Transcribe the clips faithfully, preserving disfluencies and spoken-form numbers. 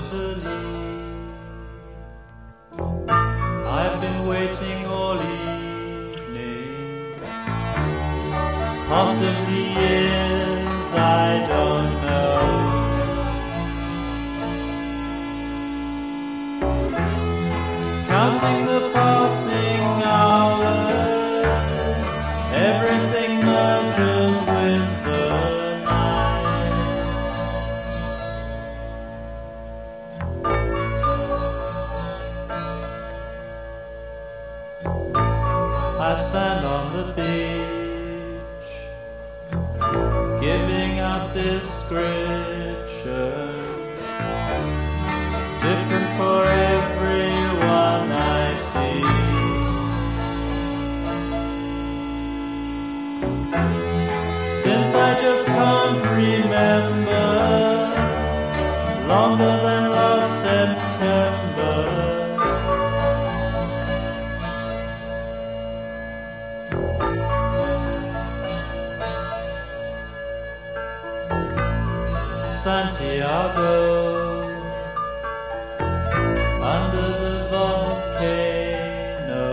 Rosalie, I've been waiting all evening, possibly years, I don't know. Counting the passing hours, everything merges with the I stand on the beach, giving out descriptions, different for everyone I see. Since I just can't remember, longer than last September, Santiago, under the volcano,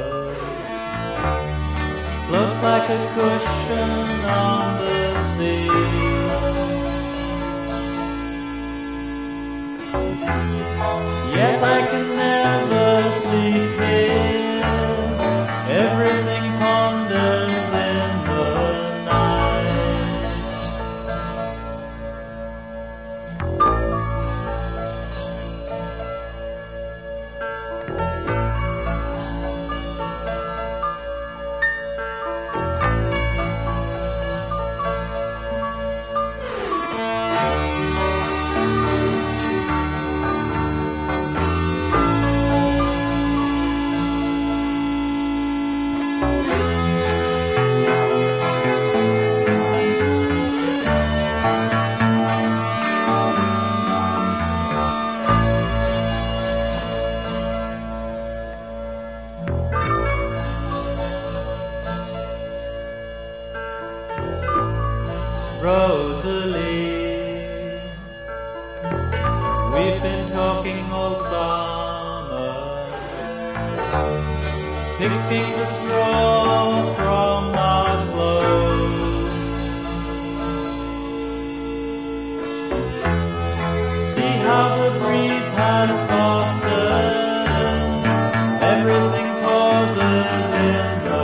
floats like a cushion on the sea. Yet I can never sleep here, everything ponders in the night. Rosalie, we've been talking all summer, picking the straw from our clothes. See how the breeze has softened, everything pauses in the